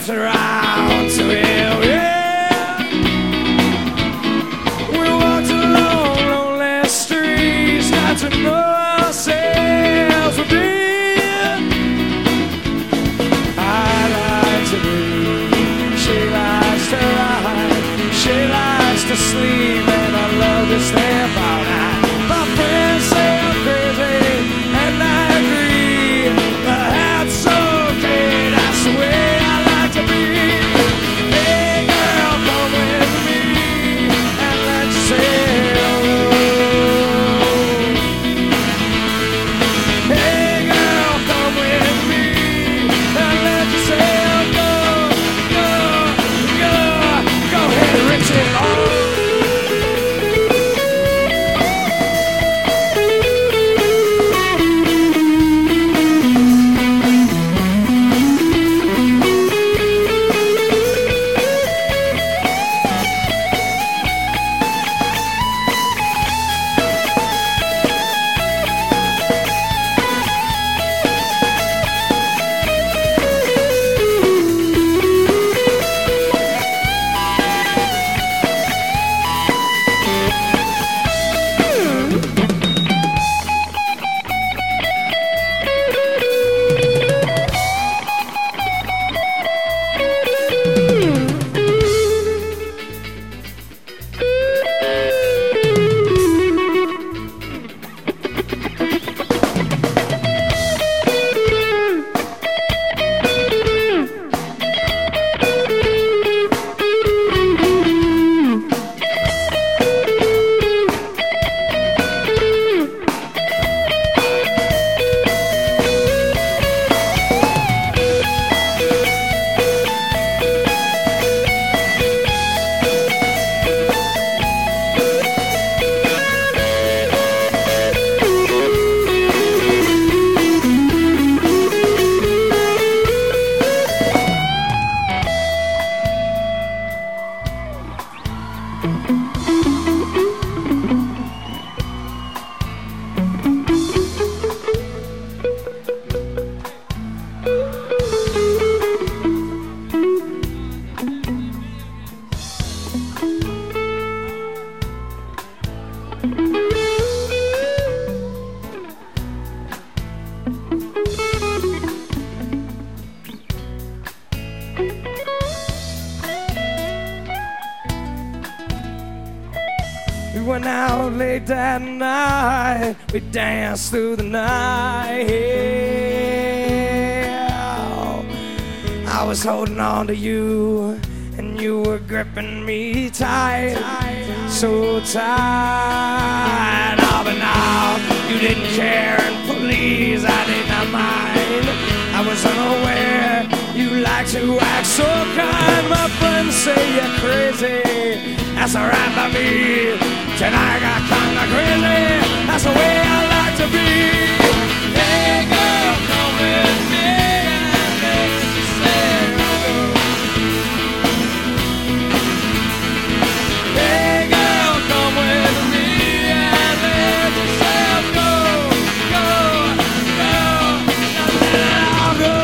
left around to him, yeah. We walked along lonely streets, got to know ourselves a bit. I like to read, she likes to ride, she likes to sleep, and I love to stay up all night. My friends say I'm crazy, and I agree, but that's okay, that's the way I like to be. Hey girl, come with me, and let's sail. Hey girl, come with me, and let's sail. Go ahead, Richie. We went out late that night, we danced through the night. I was holding on to you, and you were gripping me tight, so tight. Oh, but now you didn't care, and please, I did not mind. I was unaware you like to act so kind. My friends say you're crazy, that's alright by me. Tonight I got kinda crazy, that's the way I like to be. Hey girl, come with me and let's sail. Hey girl, come with me and let's sail. Go, go, go, now go.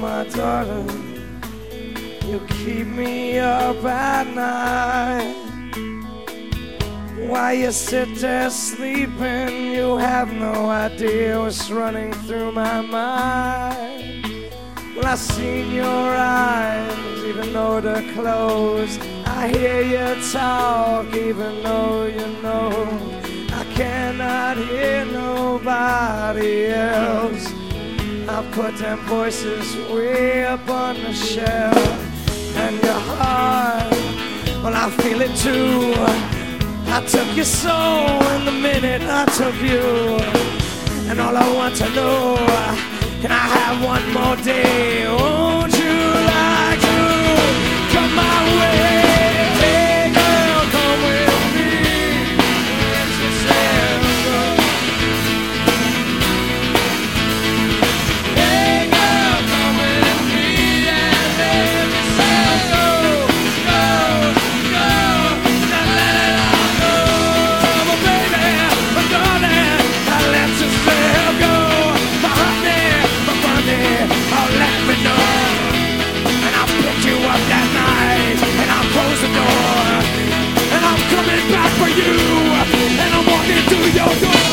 my daughter, you keep me up at night. While you sit there sleeping, you have no idea what's running through my mind. Well, I seen your eyes, even though they're closed. I hear you talk, even though you know I cannot hear nobody else. I put them voices way up on the shelf. And your heart, well, I feel it too. I took your soul in the minute I took you. And all I want to know, can I have one more day? Won't you like to come my way? Hey girl, come with me. Let yourself go. Hey girl, come with me and let yourself go. Go, go, now let it all go. My baby, my darling, let yourself go. My honey, oh, let me know. And I'll pick you up that night, and I'll close the door, and I'm coming back for you, and I'm walking through your door.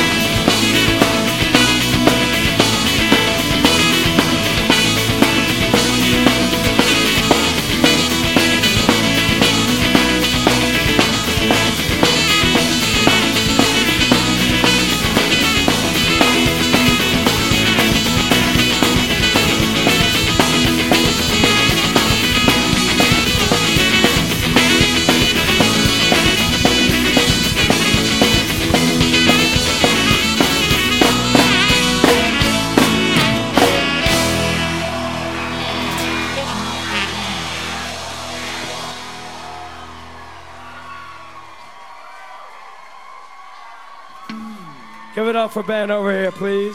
Give it up for Ben over here, please.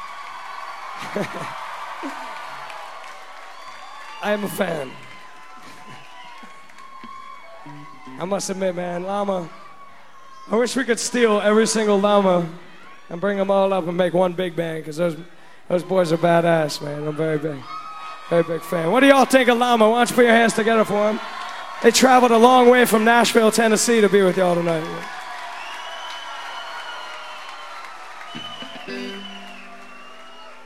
I am a fan. I must admit, man, Llama, I wish we could steal every single Llama and bring them all up and make one big band, because those boys are badass, man. I'm very big fan. What do y'all think of Llama? Why don't you put your hands together for them? They traveled a long way from Nashville, Tennessee to be with y'all tonight.